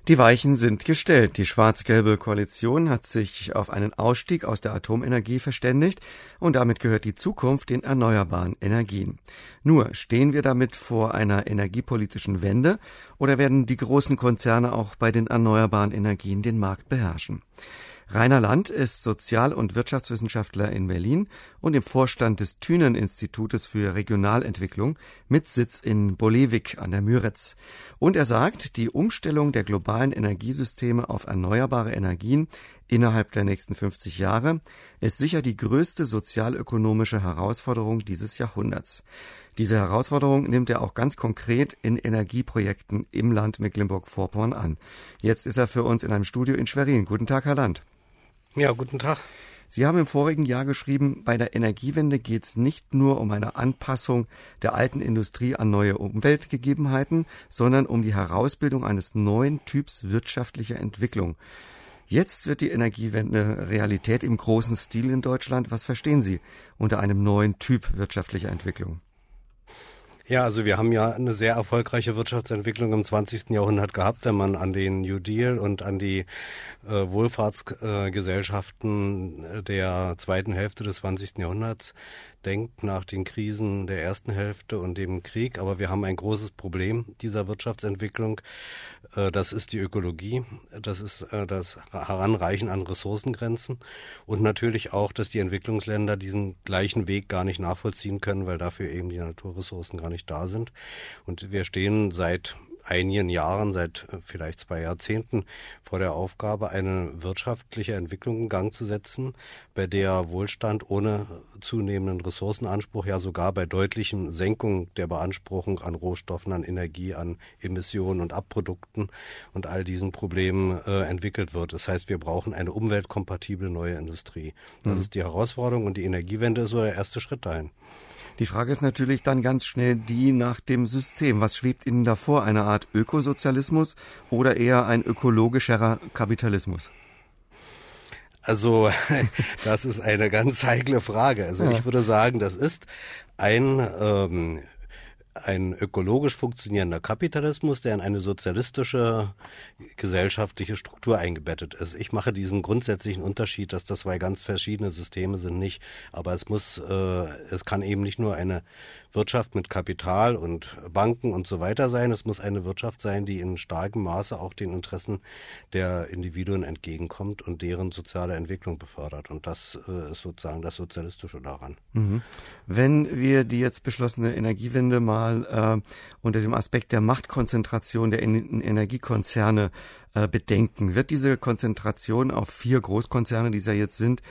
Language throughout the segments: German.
Die Weichen sind gestellt. Die schwarz-gelbe Koalition hat sich auf einen Ausstieg aus der Atomenergie verständigt und damit gehört die Zukunft den erneuerbaren Energien. Nur, stehen wir damit vor einer energiepolitischen Wende oder werden die großen Konzerne auch bei den erneuerbaren Energien den Markt beherrschen? Rainer Land ist Sozial- und Wirtschaftswissenschaftler in Berlin und im Vorstand des Thünen-Institutes für Regionalentwicklung mit Sitz in Bolewik an der Müritz. Und er sagt, die Umstellung der globalen Energiesysteme auf erneuerbare Energien innerhalb der nächsten 50 Jahre ist sicher die größte sozialökonomische Herausforderung dieses Jahrhunderts. Diese Herausforderung nimmt er auch ganz konkret in Energieprojekten im Land Mecklenburg-Vorpommern an. Jetzt ist er für uns in einem Studio in Schwerin. Guten Tag, Herr Land. Ja, guten Tag. Sie haben im vorigen Jahr geschrieben, bei der Energiewende geht es nicht nur um eine Anpassung der alten Industrie an neue Umweltgegebenheiten, sondern um die Herausbildung eines neuen Typs wirtschaftlicher Entwicklung. Jetzt wird die Energiewende Realität im großen Stil in Deutschland. Was verstehen Sie unter einem neuen Typ wirtschaftlicher Entwicklung? Ja, also wir haben ja eine sehr erfolgreiche Wirtschaftsentwicklung im 20. Jahrhundert gehabt, wenn man an den New Deal und an die Wohlfahrtsgesellschaften der zweiten Hälfte des 20. Jahrhunderts denkt, nach den Krisen der ersten Hälfte und dem Krieg. Aber wir haben ein großes Problem dieser Wirtschaftsentwicklung. Das ist die Ökologie. Das ist das Heranreichen an Ressourcengrenzen. Und natürlich auch, dass die Entwicklungsländer diesen gleichen Weg gar nicht nachvollziehen können, weil dafür eben die Naturressourcen gar nicht da sind. Und wir stehen seit einigen Jahren, seit vielleicht 2 Jahrzehnten vor der Aufgabe, eine wirtschaftliche Entwicklung in Gang zu setzen, bei der Wohlstand ohne zunehmenden Ressourcenanspruch, ja sogar bei deutlichen Senkungen der Beanspruchung an Rohstoffen, an Energie, an Emissionen und Abprodukten und all diesen Problemen entwickelt wird. Das heißt, wir brauchen eine umweltkompatible neue Industrie. Das ist die Herausforderung und die Energiewende ist so der erste Schritt dahin. Die Frage ist natürlich dann ganz schnell die nach dem System. Was schwebt Ihnen davor? Eine Art Ökosozialismus oder eher ein ökologischerer Kapitalismus? Also, das ist eine ganz heikle Frage. Also ich würde sagen, das ist ein ökologisch funktionierender Kapitalismus, der in eine sozialistische gesellschaftliche Struktur eingebettet ist. Ich mache diesen grundsätzlichen Unterschied, dass das 2 ganz verschiedene Systeme sind, nicht. Aber es kann eben nicht nur eine Wirtschaft mit Kapital und Banken und so weiter sein. Es muss eine Wirtschaft sein, die in starkem Maße auch den Interessen der Individuen entgegenkommt und deren soziale Entwicklung befördert. Und das ist sozusagen das Sozialistische daran. Wenn wir die jetzt beschlossene Energiewende mal unter dem Aspekt der Machtkonzentration der Energiekonzerne bedenken, wird diese Konzentration auf 4 Großkonzerne, die es ja jetzt sind,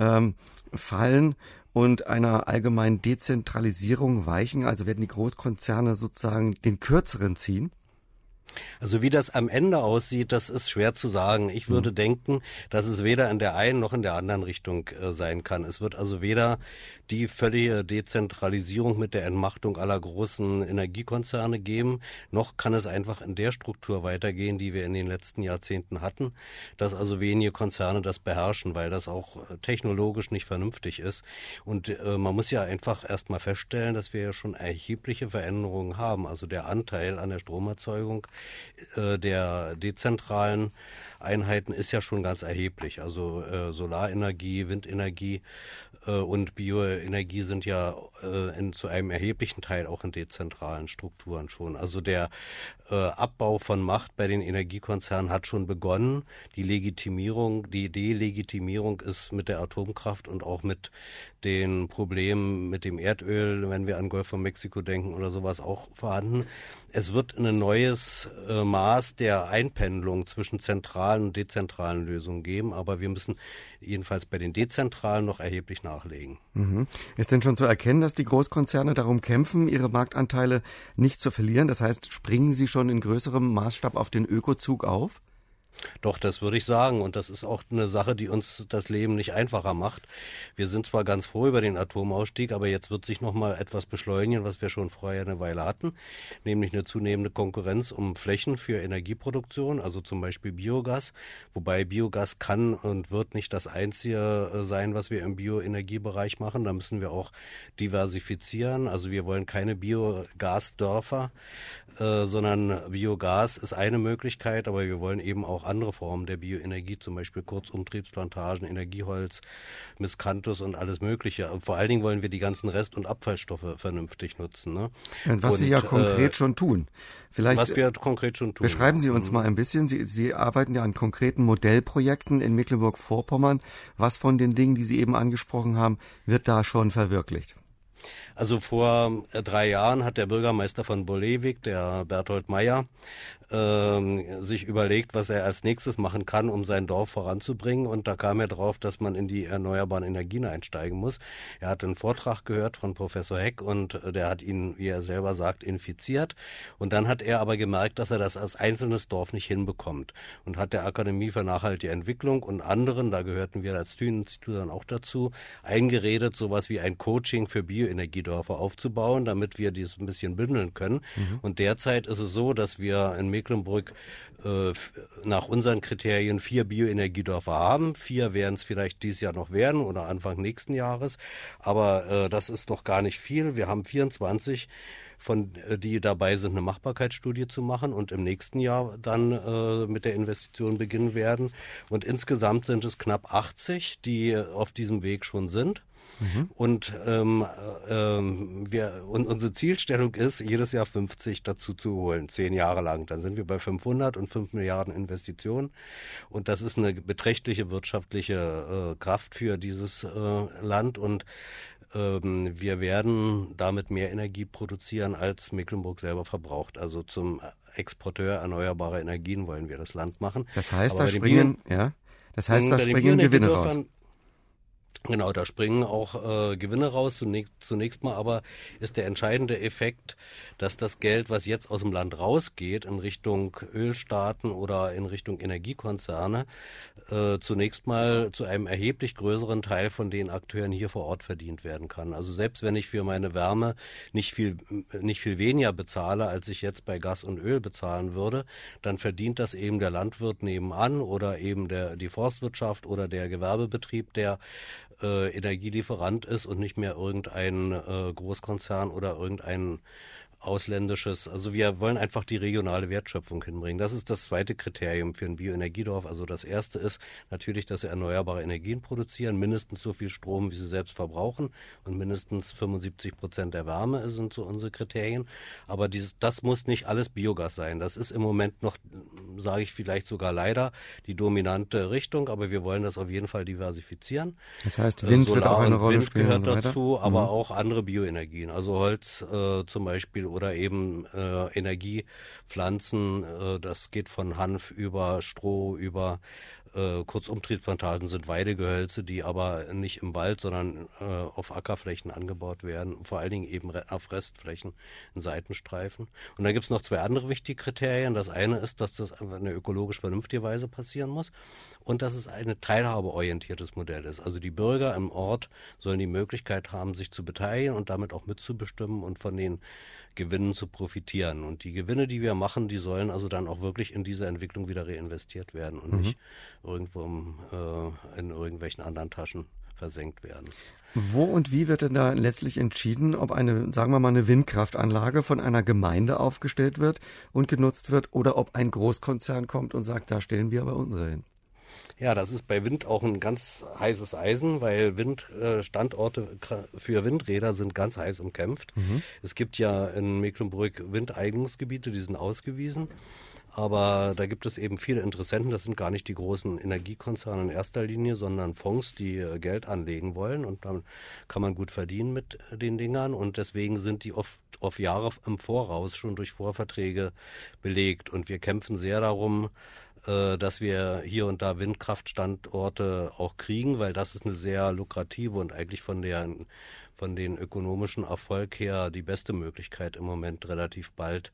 fallen und einer allgemeinen Dezentralisierung weichen? Also werden die Großkonzerne sozusagen den Kürzeren ziehen? Also wie das am Ende aussieht, das ist schwer zu sagen. Ich würde denken, dass es weder in der einen noch in der anderen Richtung sein kann. Es wird also weder die völlige Dezentralisierung mit der Entmachtung aller großen Energiekonzerne geben, noch kann es einfach in der Struktur weitergehen, die wir in den letzten Jahrzehnten hatten, dass also wenige Konzerne das beherrschen, weil das auch technologisch nicht vernünftig ist. Und man muss ja einfach erstmal feststellen, dass wir ja schon erhebliche Veränderungen haben. Also der Anteil an der Stromerzeugung der dezentralen Einheiten ist ja schon ganz erheblich. Also Solarenergie, Windenergie und Bioenergie sind ja zu einem erheblichen Teil auch in dezentralen Strukturen schon. Also der Abbau von Macht bei den Energiekonzernen hat schon begonnen. Die Delegitimierung ist mit der Atomkraft und auch mit den Problemen mit dem Erdöl, wenn wir an Golf von Mexiko denken oder sowas, auch vorhanden. Es wird ein neues Maß der Einpendelung zwischen zentralen und dezentralen Lösungen geben, aber wir müssen jedenfalls bei den dezentralen noch erheblich nachlegen. Ist denn schon zu erkennen, dass die Großkonzerne darum kämpfen, ihre Marktanteile nicht zu verlieren? Das heißt, springen sie schon in größerem Maßstab auf den Ökozug auf? Doch, das würde ich sagen. Und das ist auch eine Sache, die uns das Leben nicht einfacher macht. Wir sind zwar ganz froh über den Atomausstieg, aber jetzt wird sich noch mal etwas beschleunigen, was wir schon vorher eine Weile hatten, nämlich eine zunehmende Konkurrenz um Flächen für Energieproduktion, also zum Beispiel Biogas. Wobei Biogas kann und wird nicht das Einzige sein, was wir im Bioenergiebereich machen. Da müssen wir auch diversifizieren. Also wir wollen keine Biogasdörfer, sondern Biogas ist eine Möglichkeit, aber wir wollen eben auch andere Formen der Bioenergie, zum Beispiel Kurzumtriebsplantagen, Energieholz, Miscanthus und alles Mögliche. Vor allen Dingen wollen wir die ganzen Rest- und Abfallstoffe vernünftig nutzen. Ne? Und was Sie ja konkret schon tun. Vielleicht was wir konkret schon tun. Beschreiben Sie uns mal ein bisschen. Sie arbeiten ja an konkreten Modellprojekten in Mecklenburg-Vorpommern. Was von den Dingen, die Sie eben angesprochen haben, wird da schon verwirklicht? Also vor 3 Jahren hat der Bürgermeister von Bolewik, der Berthold Meyer, sich überlegt, was er als nächstes machen kann, um sein Dorf voranzubringen. Und da kam er drauf, dass man in die erneuerbaren Energien einsteigen muss. Er hat einen Vortrag gehört von Professor Heck und der hat ihn, wie er selber sagt, infiziert. Und dann hat er aber gemerkt, dass er das als einzelnes Dorf nicht hinbekommt. Und hat der Akademie für nachhaltige Entwicklung und anderen, da gehörten wir als Thünen-Institut dann auch dazu, eingeredet, sowas wie ein Coaching für Bioenergiedörfer aufzubauen, damit wir dies ein bisschen bündeln können. Und derzeit ist es so, dass wir in Mecklenburg nach unseren Kriterien 4 Bioenergiedörfer haben. 4 werden es vielleicht dieses Jahr noch werden oder Anfang nächsten Jahres. Aber das ist noch gar nicht viel. Wir haben 24 die dabei sind, eine Machbarkeitsstudie zu machen und im nächsten Jahr dann mit der Investition beginnen werden. Und insgesamt sind es knapp 80, die auf diesem Weg schon sind. Und unsere Zielstellung ist, jedes Jahr 50 dazu zu holen, 10 Jahre lang. Dann sind wir bei 500 und 5 Milliarden Investitionen. Und das ist eine beträchtliche wirtschaftliche Kraft für dieses Land. Und wir werden damit mehr Energie produzieren, als Mecklenburg selber verbraucht. Also zum Exporteur erneuerbarer Energien wollen wir das Land machen. Das heißt, da springen Gewinne raus. Genau, da springen auch Gewinne raus. Zunächst mal aber ist der entscheidende Effekt, dass das Geld, was jetzt aus dem Land rausgeht, in Richtung Ölstaaten oder in Richtung Energiekonzerne, zunächst mal zu einem erheblich größeren Teil von den Akteuren hier vor Ort verdient werden kann. Also selbst wenn ich für meine Wärme nicht viel weniger bezahle, als ich jetzt bei Gas und Öl bezahlen würde, dann verdient das eben der Landwirt nebenan oder eben die Forstwirtschaft oder der Gewerbebetrieb, der Energielieferant ist und nicht mehr irgendein Großkonzern oder irgendein ausländisches. Also wir wollen einfach die regionale Wertschöpfung hinbringen. Das ist das zweite Kriterium für ein Bioenergiedorf. Also das erste ist natürlich, dass sie erneuerbare Energien produzieren, mindestens so viel Strom, wie sie selbst verbrauchen und mindestens 75% der Wärme sind so unsere Kriterien. Aber das muss nicht alles Biogas sein. Das ist im Moment noch, sage ich vielleicht sogar leider, die dominante Richtung, aber wir wollen das auf jeden Fall diversifizieren. Das heißt, Wind wird auch eine Rolle spielen. Wind gehört dazu, aber auch andere Bioenergien, also Holz zum Beispiel oder eben Energiepflanzen, das geht von Hanf über Stroh, über Kurzumtriebsplantagen sind Weidegehölze, die aber nicht im Wald, sondern auf Ackerflächen angebaut werden, vor allen Dingen eben auf Restflächen in Seitenstreifen. Und dann gibt es noch 2 andere wichtige Kriterien. Das eine ist, dass das auf eine ökologisch vernünftige Weise passieren muss und dass es ein teilhabeorientiertes Modell ist. Also die Bürger im Ort sollen die Möglichkeit haben, sich zu beteiligen und damit auch mitzubestimmen und von den Gewinnen zu profitieren. Und die Gewinne, die wir machen, die sollen also dann auch wirklich in diese Entwicklung wieder reinvestiert werden und nicht irgendwo in irgendwelchen anderen Taschen versenkt werden. Wo und wie wird denn da letztlich entschieden, ob sagen wir mal, eine Windkraftanlage von einer Gemeinde aufgestellt wird und genutzt wird oder ob ein Großkonzern kommt und sagt, da stellen wir aber unsere hin? Ja, das ist bei Wind auch ein ganz heißes Eisen, weil Standorte für Windräder sind ganz heiß umkämpft. Es gibt ja in Mecklenburg Windeignungsgebiete, die sind ausgewiesen. Aber da gibt es eben viele Interessenten. Das sind gar nicht die großen Energiekonzerne in erster Linie, sondern Fonds, die Geld anlegen wollen. Und dann kann man gut verdienen mit den Dingern. Und deswegen sind die oft auf Jahre im Voraus schon durch Vorverträge belegt. Und wir kämpfen sehr darum, dass wir hier und da Windkraftstandorte auch kriegen, weil das ist eine sehr lukrative und eigentlich von den ökonomischen Erfolg her die beste Möglichkeit im Moment relativ bald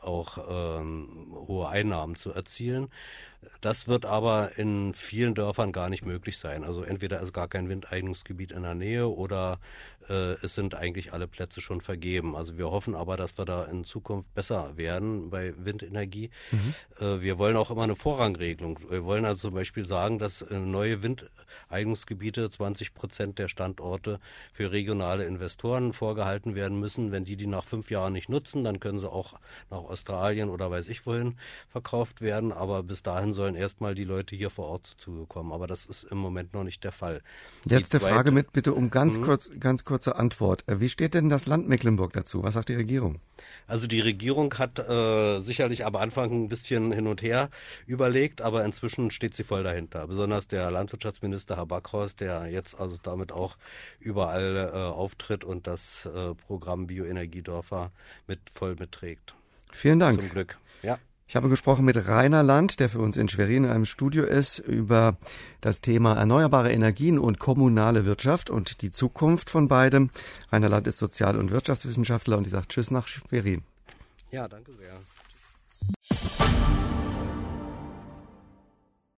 auch hohe Einnahmen zu erzielen. Das wird aber in vielen Dörfern gar nicht möglich sein. Also entweder ist gar kein Windeignungsgebiet in der Nähe oder es sind eigentlich alle Plätze schon vergeben. Also wir hoffen aber, dass wir da in Zukunft besser werden bei Windenergie. Wir wollen auch immer eine Vorrangregelung. Wir wollen also zum Beispiel sagen, dass neue Windeignungsgebiete 20% der Standorte für regionale Investoren vorgehalten werden müssen. Wenn die nach 5 Jahren nicht nutzen, dann können sie auch nach Australien oder weiß ich wohin verkauft werden. Aber bis dahin sollen erstmal die Leute hier vor Ort zugekommen. Aber das ist im Moment noch nicht der Fall. Jetzt der Frage mit bitte um ganz kurze Antwort. Wie steht denn das Land Mecklenburg dazu? Was sagt die Regierung? Also die Regierung hat sicherlich am Anfang ein bisschen hin und her überlegt, aber inzwischen steht sie voll dahinter. Besonders der Landwirtschaftsminister Herr Backhaus, der jetzt also damit auch überall auftritt und das Programm Bioenergiedörfer voll mitträgt. Vielen Dank. Zum Glück. Ja. Ich habe gesprochen mit Rainer Land, der für uns in Schwerin in einem Studio ist, über das Thema erneuerbare Energien und kommunale Wirtschaft und die Zukunft von beidem. Rainer Land ist Sozial- und Wirtschaftswissenschaftler und ich sage Tschüss nach Schwerin. Ja, danke sehr.